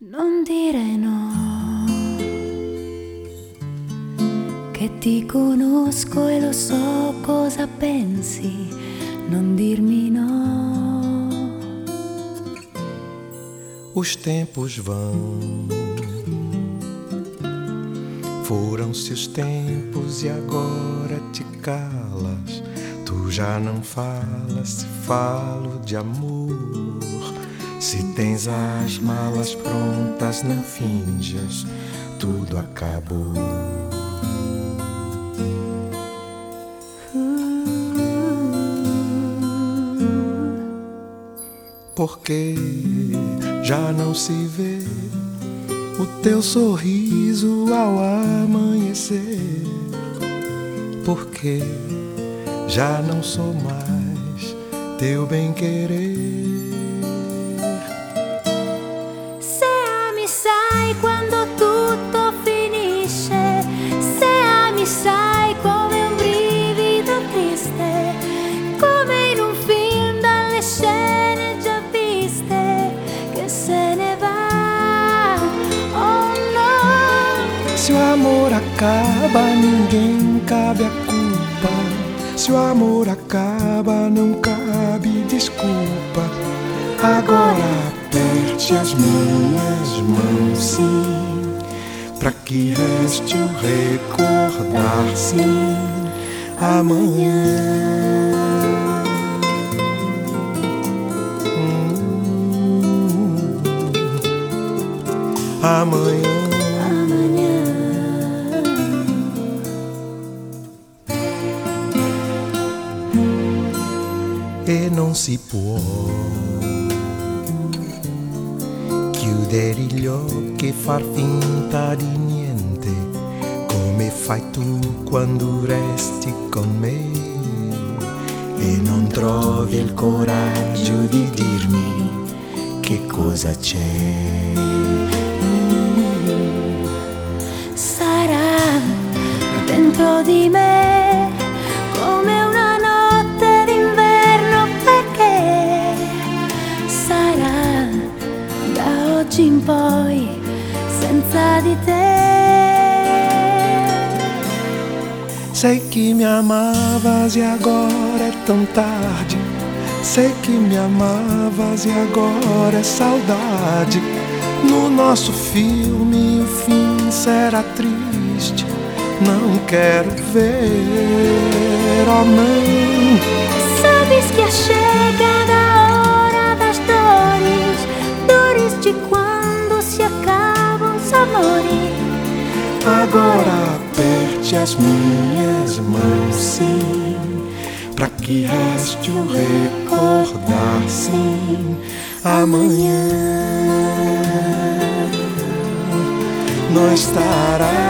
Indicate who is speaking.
Speaker 1: Non dire no, che ti conosco e lo so cosa pensi, non dirmi no.
Speaker 2: Os tempos vão, foram-se os tempos e agora te calas. Tu já não falas, se falo de amor. Se tens as malas prontas, não finjas, tudo acabou. Porque já não se vê o teu sorriso ao amanhecer. Porque já não sou mais teu bem-querer.
Speaker 1: Sai quando tutto finisce, se mi sai come un brivido triste, come in un film dalle scene già viste, che se ne va, oh no.
Speaker 2: Se o amor acaba, ninguém cabe a culpa. Se o amor acaba, não cabe desculpa. Agora aperte as minhas mãos, sim, pra que reste o recordar, sim, amanhã. Amanhã. E non si può chiudere gli occhi e far finta di niente, come fai tu quando resti con me e non trovi il coraggio di dirmi che cosa c'è.
Speaker 1: Sarà dentro di me come una notte d'inverno, perché sarà da oggi in poi senza di te.
Speaker 2: Sei que me amavas e agora é tão tarde. Sei que me amavas e agora é saudade. No nosso filme o fim será triste. Não quero ver, oh não.
Speaker 1: Sabes que chega a hora das dores, dores de quando se acabam os amores.
Speaker 2: Agora aperte as minhas mãos, sim, pra que reste o recordar, sim, amanhã não estará.